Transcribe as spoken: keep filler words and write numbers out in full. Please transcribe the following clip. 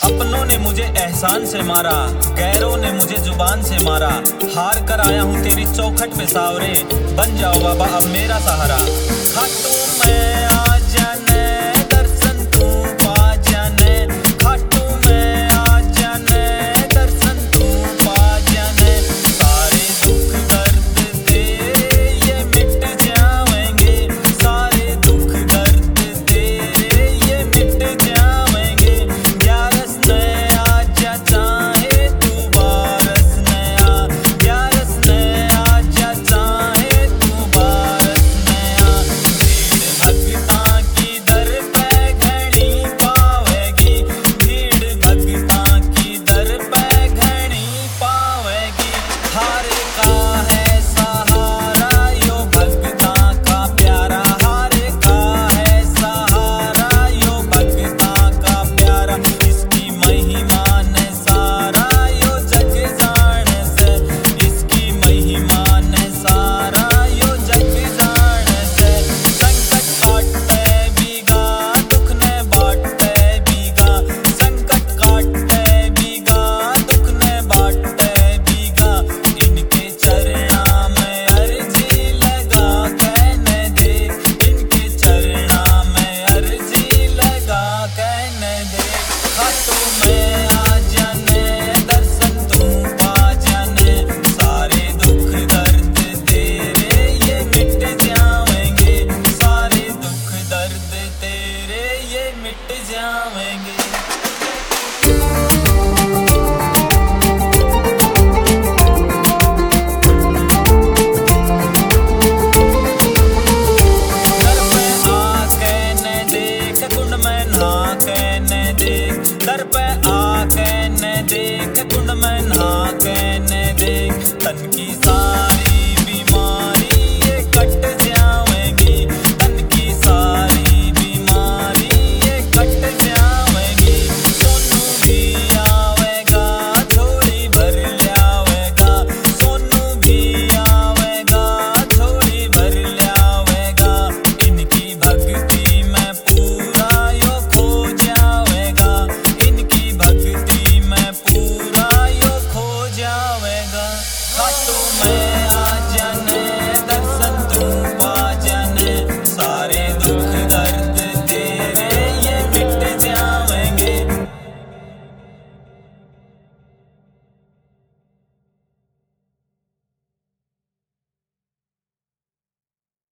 अपनों ने मुझे एहसान से मारा, गैरों ने मुझे जुबान से मारा। हार कर आया हूँ तेरी चौखट पे सावरे, बन जाओ बाबा अब मेरा सहारा। खाटू में आ जाने दर्शन तू पा जाने, खाटू में आ जाने दर्शन तू पा जाने। सारे दुख दर्द तेरे ये मिट जाएंगे, सारे दुख दर्द तेरे ये मिट जाएंगे। ग्यारस में आ जा चाहे तू बारस में आ, ग्यारस में आ जा चाहे तू बारस में आ। भीड़ भक्तां की दर पे घड़ी पावेगी, भीड़ भक्तां की दर पे घड़ी पावेगी। हार का है सहारा यो भक्तां का प्यारा, हार का है सहारा यो भक्तां का प्यारा। इसकी महिमा ने सारा यो जग जान से, इसकी महिमा ने सारा यो जग जान से। संकट काटे बीगा दुख ने बाटे बीगा, संकट काटे बीगा दुख ने बाटे बीगा। इनके चरणा में अर्जी लगा कहने दे, इनके चरणा में अर्जी लगा कहने दे। खाटू में आ जाने दर्शन तू पा जाने, सारे दुख दर्द तेरे ये मिट जाएंगे, सारे दुख दर्द तेरे ये मिट जाएंगे। दर पे आ कहने देख कुंड में नहा कहने देख, दर पे आ कहने देख कुंड में नहा कहने देख। तन की